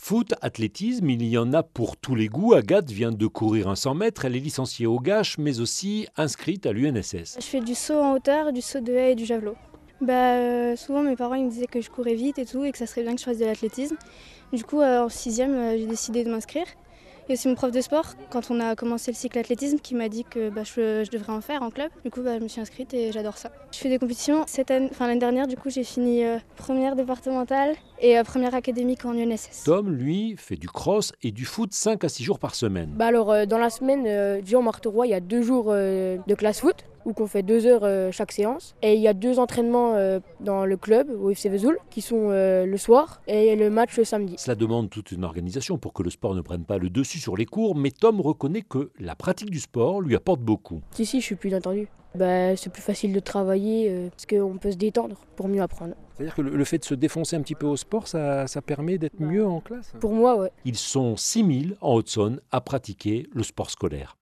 Foot, athlétisme, il y en a pour tous les goûts. Agathe vient de courir un 100 mètres. Elle est licenciée au GACH, mais aussi inscrite à l'UNSS. Je fais du saut en hauteur, du saut de haie et du javelot. Souvent mes parents ils me disaient que je courais vite et tout et que ça serait bien que je fasse de l'athlétisme. Du coup en 6e j'ai décidé de m'inscrire. Et aussi mon prof de sport, quand on a commencé le cycle athlétisme, qui m'a dit que je devrais en faire en club. Du coup je me suis inscrite et j'adore ça. Je fais des compétitions. L'année dernière du coup j'ai fini première départementale et première académique en UNSS. Tom, lui, fait du cross et du foot 5 à 6 jours par semaine. Dans la semaine, déjà en Marterois, il y a 2 jours de classe foot, où on fait 2 heures chaque séance. Et il y a 2 entraînements dans le club, au FC Vesoul, qui sont le soir, et le match le samedi. Cela demande toute une organisation pour que le sport ne prenne pas le dessus sur les cours, mais Tom reconnaît que la pratique du sport lui apporte beaucoup. Si, je suis plus entendu. C'est plus facile de travailler parce qu'on peut se détendre pour mieux apprendre. C'est-à-dire que le fait de se défoncer un petit peu au sport, ça permet d'être mieux en classe ? Pour moi, ouais. Ils sont 6000 en Haute-Saône à pratiquer le sport scolaire.